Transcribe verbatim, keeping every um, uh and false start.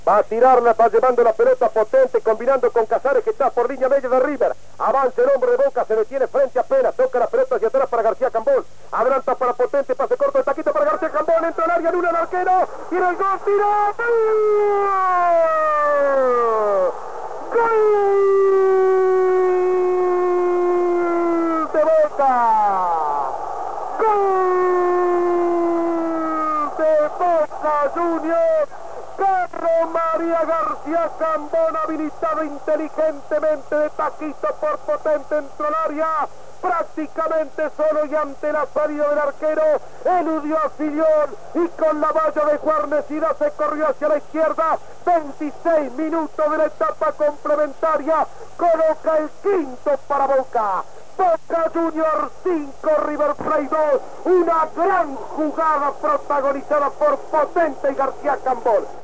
Va a tirarla, va llevando la pelota Potente, combinando con Casares, que está por línea media de River. Avanza el hombre de Boca, se detiene frente apenas, toca la pelota hacia atrás para García Cambón. Adelanta para Potente, pase corto, el taquito para García Cambón, entra al área, en el arquero, tira el gol, tira. ¡Gol! ¡Gol de Boca! ¡Gol de Boca Juniors! Carlos María García Cambón, habilitado inteligentemente de taquito por Potente, entró al área, prácticamente solo y ante la salida del arquero, eludió a Filión y con la valla de guarnecida se corrió hacia la izquierda. veintiséis minutos de la etapa complementaria, coloca el quinto para Boca. Boca Juniors cinco, River Plate dos, una gran jugada protagonizada por Potente y García Cambón.